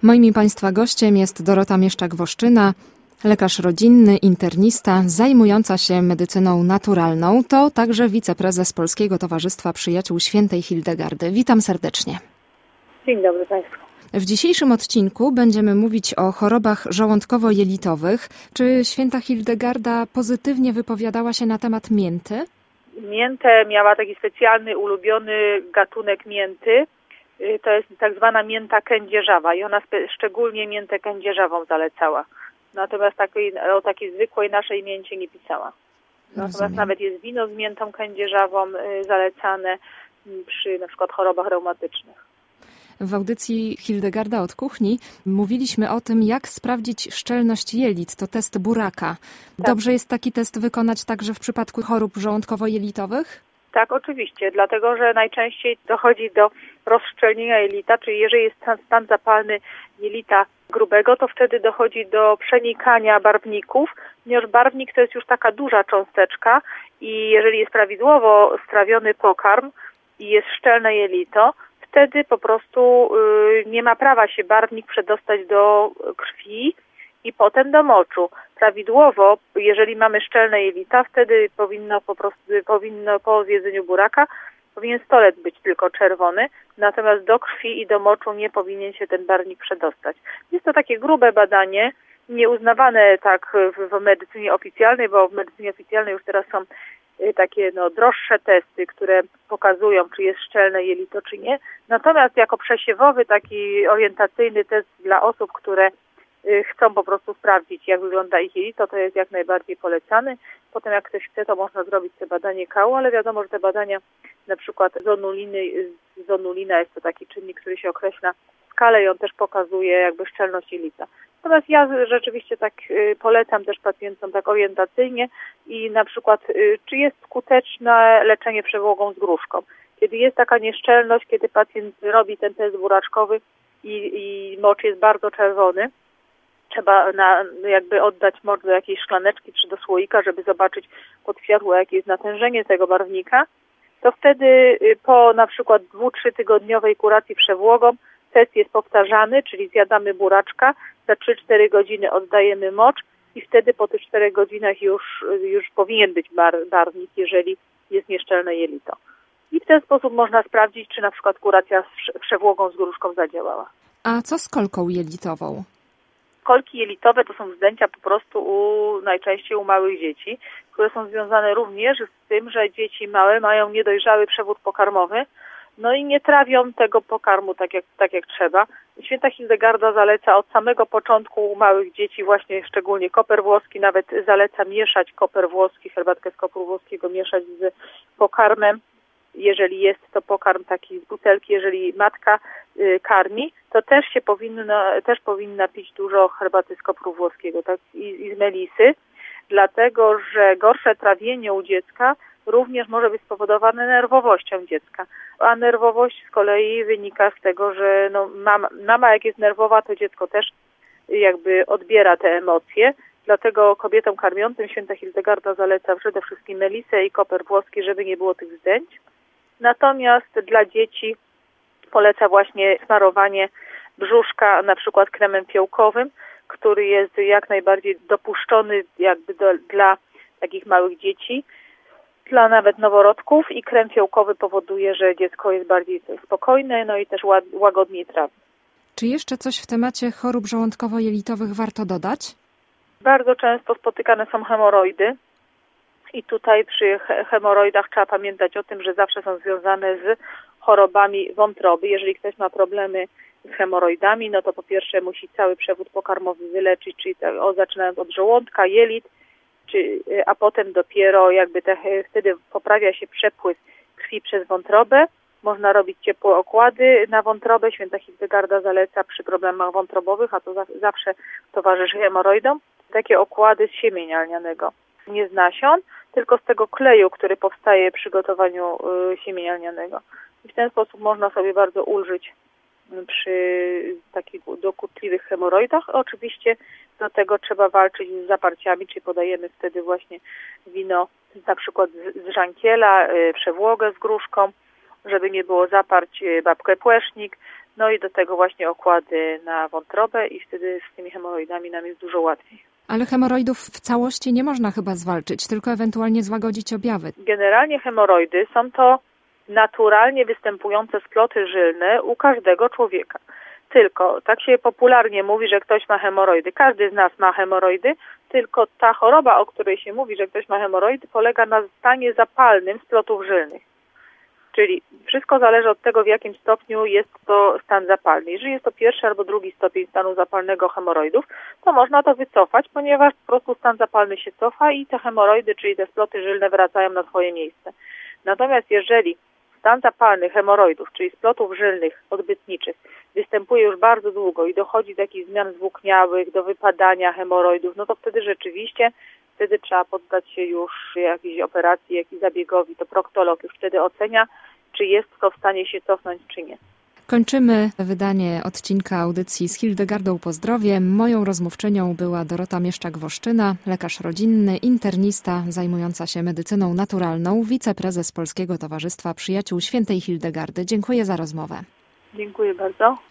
Moim i Państwa gościem jest Dorota Mieszczak-Woszczyna, lekarz rodzinny, internista, zajmująca się medycyną naturalną. To także wiceprezes Polskiego Towarzystwa Przyjaciół Świętej Hildegardy. Witam serdecznie. Dzień dobry Państwu. W dzisiejszym odcinku będziemy mówić o chorobach żołądkowo-jelitowych. Czy święta Hildegarda pozytywnie wypowiadała się na temat mięty? Miętę miała taki specjalny, ulubiony gatunek mięty. To jest tak zwana mięta kędzierzawa i ona szczególnie miętę kędzierzawą zalecała. Natomiast o takiej zwykłej naszej mięcie nie pisała. Natomiast nawet jest wino z miętą kędzierzawą zalecane przy na przykład chorobach reumatycznych. W audycji Hildegarda od kuchni mówiliśmy o tym, jak sprawdzić szczelność jelit. To test Buraka. Tak. Dobrze jest taki test wykonać także w przypadku chorób żołądkowo-jelitowych? Tak, oczywiście, dlatego że najczęściej dochodzi do rozszczelnienia jelita, czyli jeżeli jest stan zapalny jelita grubego, to wtedy dochodzi do przenikania barwników, ponieważ barwnik to jest już taka duża cząsteczka i jeżeli jest prawidłowo strawiony pokarm i jest szczelne jelito, wtedy po prostu nie ma prawa się barwnik przedostać do krwi i potem do moczu. Prawidłowo, jeżeli mamy szczelne jelita, wtedy powinno po zjedzeniu buraka powinien stolec być tylko czerwony, natomiast do krwi i do moczu nie powinien się ten barwnik przedostać. Jest to takie grube badanie, nieuznawane tak w medycynie oficjalnej, bo w medycynie oficjalnej już teraz są takie droższe testy, które pokazują, czy jest szczelne jelito, czy nie. Natomiast jako przesiewowy, taki orientacyjny test dla osób, które chcą po prostu sprawdzić, jak wygląda ich jelito, to jest jak najbardziej polecany. Potem jak ktoś chce, to można zrobić te badanie kału, ale wiadomo, że te badania, na przykład zonulina jest to taki czynnik, który się określa w skale i on też pokazuje jakby szczelność jelita. Natomiast ja rzeczywiście tak polecam też pacjentom tak orientacyjnie i na przykład czy jest skuteczne leczenie przewłogą z gruszką. Kiedy jest taka nieszczelność, kiedy pacjent robi ten test buraczkowy i mocz jest bardzo czerwony, trzeba jakby oddać mocz do jakiejś szklaneczki czy do słoika, żeby zobaczyć pod światło, jakie jest natężenie tego barwnika, to wtedy po na przykład 2-3 tygodniowej kuracji przewłogą test jest powtarzany, czyli zjadamy buraczka, za 3-4 godziny oddajemy mocz i wtedy po tych 4 godzinach już powinien być barwnik, jeżeli jest nieszczelne jelito. I w ten sposób można sprawdzić, czy na przykład kuracja z przewłogą z gruszką zadziałała. A co z kolką jelitową? Kolki jelitowe to są wzdęcia po prostu najczęściej u małych dzieci, które są związane również z tym, że dzieci małe mają niedojrzały przewód pokarmowy, no i nie trawią tego pokarmu tak jak trzeba. Święta Hildegarda zaleca od samego początku u małych dzieci właśnie szczególnie koper włoski, nawet zaleca mieszać koper włoski, herbatkę z kopru włoskiego mieszać z pokarmem. Jeżeli jest to pokarm taki z butelki, jeżeli matka karmi, to też powinna pić dużo herbaty z kopru włoskiego, tak, i z melisy, dlatego że gorsze trawienie u dziecka również może być spowodowane nerwowością dziecka. A nerwowość z kolei wynika z tego, że mama jak jest nerwowa, to dziecko też jakby odbiera te emocje. Dlatego kobietom karmiącym święta Hildegarda zaleca przede wszystkim melisę i koper włoski, żeby nie było tych wzdęć. Natomiast dla dzieci poleca właśnie smarowanie brzuszka na przykład kremem fiołkowym, który jest jak najbardziej dopuszczony jakby dla takich małych dzieci, dla nawet noworodków i krem fiołkowy powoduje, że dziecko jest bardziej spokojne, no i też łagodniej trawi. Czy jeszcze coś w temacie chorób żołądkowo-jelitowych warto dodać? Bardzo często spotykane są hemoroidy. I tutaj przy hemoroidach trzeba pamiętać o tym, że zawsze są związane z chorobami wątroby. Jeżeli ktoś ma problemy z hemoroidami, no to po pierwsze musi cały przewód pokarmowy wyleczyć, czyli zaczynając od żołądka, jelit, a potem dopiero jakby wtedy poprawia się przepływ krwi przez wątrobę. Można robić ciepłe okłady na wątrobę. Święta Hildegarda zaleca przy problemach wątrobowych, a to zawsze towarzyszy hemoroidom, takie okłady z siemienia lnianego. Nie z nasion, tylko z tego kleju, który powstaje przy gotowaniu siemienia lnianego. I w ten sposób można sobie bardzo ulżyć przy takich dokuczliwych hemoroidach. Oczywiście do tego trzeba walczyć z zaparciami, czyli podajemy wtedy właśnie wino na przykład z żankiela, przewłogę z gruszką, żeby nie było zaparć, babkę płesznik, no i do tego właśnie okłady na wątrobę i wtedy z tymi hemoroidami nam jest dużo łatwiej. Ale hemoroidów w całości nie można chyba zwalczyć, tylko ewentualnie złagodzić objawy. Generalnie hemoroidy są to naturalnie występujące sploty żylne u każdego człowieka. Tylko tak się popularnie mówi, że ktoś ma hemoroidy. Każdy z nas ma hemoroidy, tylko ta choroba, o której się mówi, że ktoś ma hemoroidy, polega na stanie zapalnym splotów żylnych. Czyli wszystko zależy od tego, w jakim stopniu jest to stan zapalny. Jeżeli jest to pierwszy albo drugi stopień stanu zapalnego hemoroidów, to można to wycofać, ponieważ po prostu stan zapalny się cofa i te hemoroidy, czyli te sploty żylne wracają na swoje miejsce. Natomiast jeżeli stan zapalny hemoroidów, czyli splotów żylnych odbytniczych, występuje już bardzo długo i dochodzi do jakichś zmian zwłókniałych, do wypadania hemoroidów, no to wtedy rzeczywiście trzeba poddać się już jakiejś operacji, jakiejś zabiegowi. To proktolog już wtedy ocenia, czy jest to w stanie się cofnąć, czy nie. Kończymy wydanie odcinka audycji z Hildegardą Po zdrowie. Moją rozmówczynią była Dorota Mieszczak-Woszczyna, lekarz rodzinny, internista zajmująca się medycyną naturalną, wiceprezes Polskiego Towarzystwa Przyjaciół Świętej Hildegardy. Dziękuję za rozmowę. Dziękuję bardzo.